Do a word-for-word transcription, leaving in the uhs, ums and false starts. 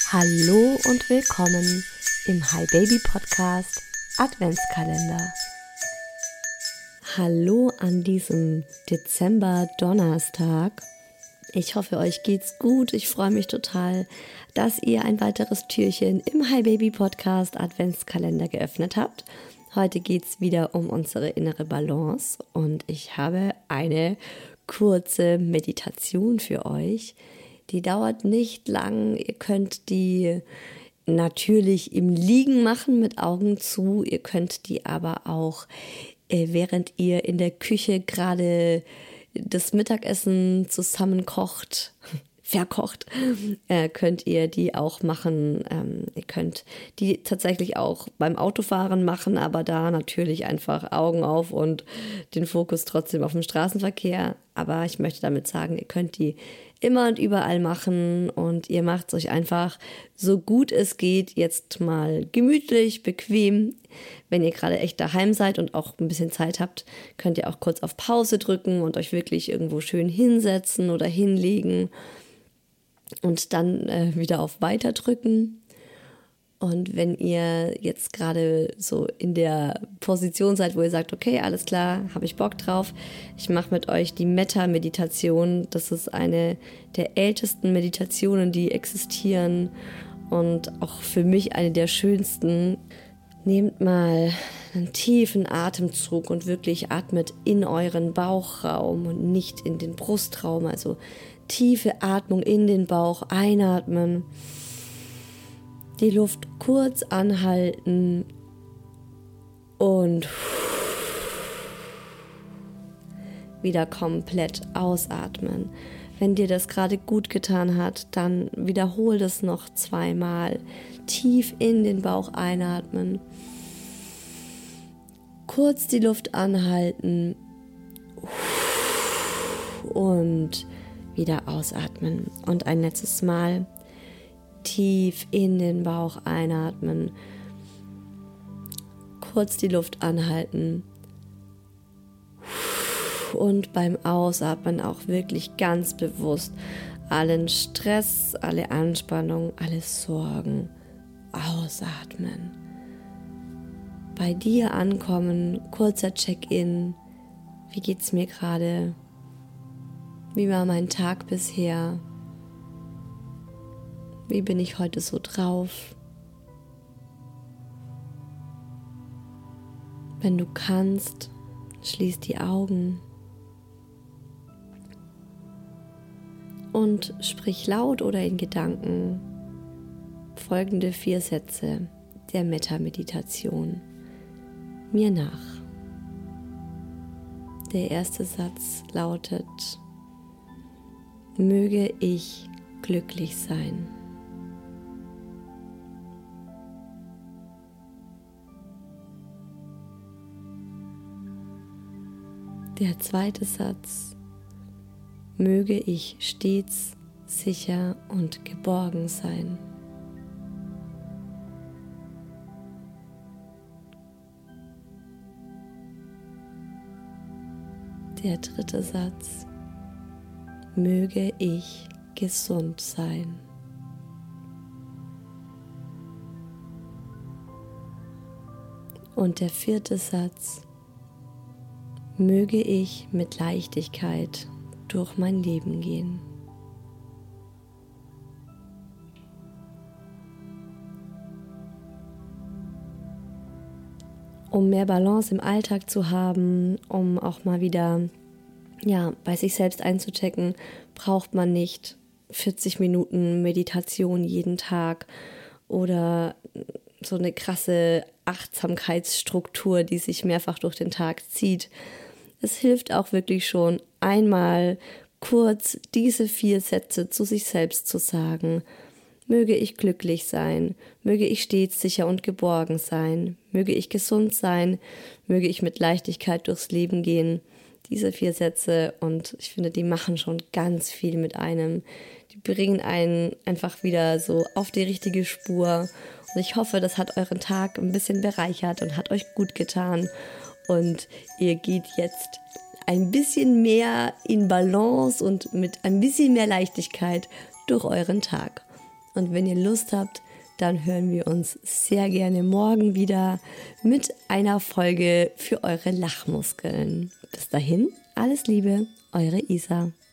Hallo und willkommen im Hi Baby Podcast Adventskalender. Hallo an diesem Dezember-Donnerstag. Ich hoffe, euch geht's gut. Ich freue mich total, dass ihr ein weiteres Türchen im Hi Baby Podcast Adventskalender geöffnet habt. Heute geht's wieder um unsere innere Balance und ich habe eine kurze Meditation für euch. Die dauert nicht lang. Ihr könnt die natürlich im Liegen machen mit Augen zu. Ihr könnt die aber auch, äh, während ihr in der Küche gerade das Mittagessen zusammenkocht, verkocht, äh, könnt ihr die auch machen. Ähm, ihr könnt die tatsächlich auch beim Autofahren machen, aber da natürlich einfach Augen auf und den Fokus trotzdem auf dem Straßenverkehr. Aber ich möchte damit sagen, ihr könnt die immer und überall machen und ihr macht es euch einfach so gut es geht jetzt mal gemütlich, bequem. Wenn ihr gerade echt daheim seid und auch ein bisschen Zeit habt, könnt ihr auch kurz auf Pause drücken und euch wirklich irgendwo schön hinsetzen oder hinlegen und dann äh, wieder auf Weiter drücken. Und wenn ihr jetzt gerade so in der Position seid, wo ihr sagt, okay, alles klar, habe ich Bock drauf, ich mache mit euch die Metta-Meditation. Das ist eine der ältesten Meditationen, die existieren und auch für mich eine der schönsten. Nehmt mal einen tiefen Atemzug und wirklich atmet in euren Bauchraum und nicht in den Brustraum. Also tiefe Atmung in den Bauch, einatmen. Die Luft kurz anhalten und wieder komplett ausatmen. Wenn dir das gerade gut getan hat, dann wiederhol das noch zweimal. Tief in den Bauch einatmen. Kurz die Luft anhalten und wieder ausatmen. Und ein letztes Mal. Tief in den Bauch einatmen, kurz die Luft anhalten und beim Ausatmen auch wirklich ganz bewusst allen Stress, alle Anspannung, alle Sorgen ausatmen. Bei dir ankommen, kurzer Check-in, wie geht's mir gerade, wie war mein Tag bisher? Wie bin ich heute so drauf? Wenn du kannst, schließ die Augen und sprich laut oder in Gedanken folgende vier Sätze der Metta-Meditation mir nach. Der erste Satz lautet: Möge ich glücklich sein. Der zweite Satz: Möge ich stets sicher und geborgen sein. Der dritte Satz: Möge ich gesund sein. Und der vierte Satz: Möge ich mit Leichtigkeit durch mein Leben gehen. Um mehr Balance im Alltag zu haben, um auch mal wieder ja, bei sich selbst einzuchecken, braucht man nicht vierzig Minuten Meditation jeden Tag oder so eine krasse Achtsamkeitsstruktur, die sich mehrfach durch den Tag zieht. Es hilft auch wirklich schon, einmal kurz diese vier Sätze zu sich selbst zu sagen. Möge ich glücklich sein, möge ich stets sicher und geborgen sein, möge ich gesund sein, möge ich mit Leichtigkeit durchs Leben gehen. Diese vier Sätze, und ich finde, die machen schon ganz viel mit einem. Die bringen einen einfach wieder so auf die richtige Spur. Und ich hoffe, das hat euren Tag ein bisschen bereichert und hat euch gut getan. Und ihr geht jetzt ein bisschen mehr in Balance und mit ein bisschen mehr Leichtigkeit durch euren Tag. Und wenn ihr Lust habt, dann hören wir uns sehr gerne morgen wieder mit einer Folge für eure Lachmuskeln. Bis dahin, alles Liebe, eure Isa.